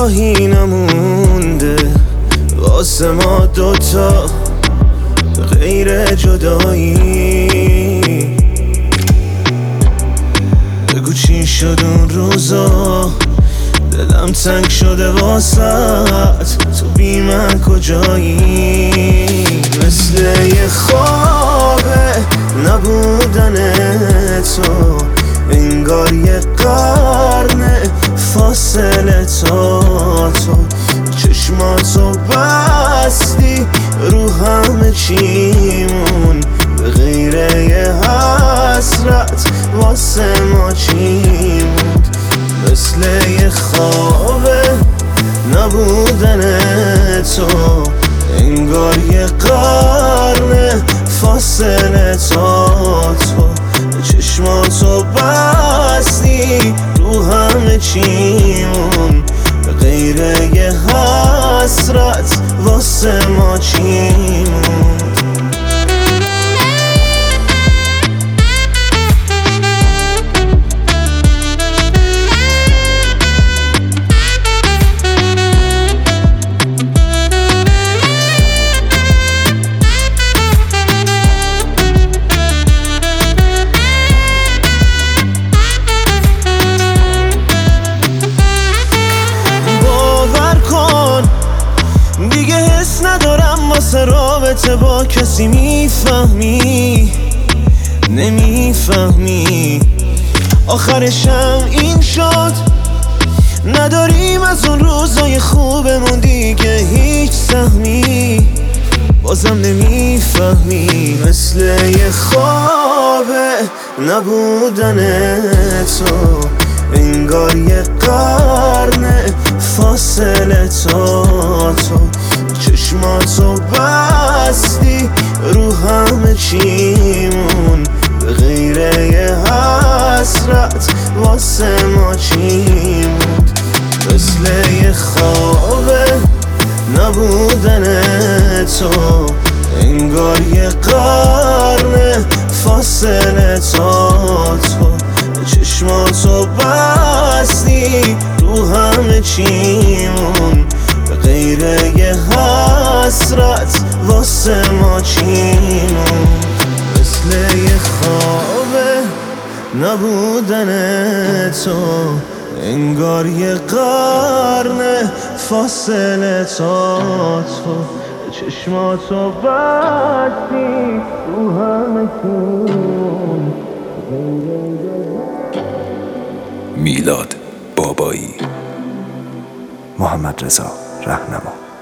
راهی نمونده واسه ما دوتا غیر جدایی. بگو چی شد اون روزا، دلم تنگ شده واسط، تو بی من کجایی؟ مثل یه خوابه نبودن تو، انگار یه قرنه فاصله تا تو. چشماتو بستی رو همه چیمون، به غیر یه حسرت واسه ما چی موند؟ مثل یه خوابه نبودن تو، انگار یه قرن فاصله تا تو. چشماتو بستی رو همه چیمون، به غیر یه حسرت واسه ما چی موند؟ دیگه حس ندارم واسه رابطه با کسی، میفهمی نمیفهمی؟ آخرشم این شد، نداریم از اون روزای خوبمون دیگه هیچ سهمی، بازم نمیفهمی. مثل یه خوابه نبودن تو، انگار یه قرنه فاصله تا تو. چشماتو بستی رو همه چیمون، به غیر یه حسرت واسه ما چی موند؟ مثل یه خوابه نبودن تو، انگار یه قرنه فاصله تا تو. چشماتو بستی رو همه چیمون، به غیر یه حسرت واسه ما چی موند؟ مثل یه خوابه نبودن تو، انگار یه قرن فاصله تا تو. چشماتو بستی رو همه چیمون. میلاد بابایی، محمد رضا رهنما.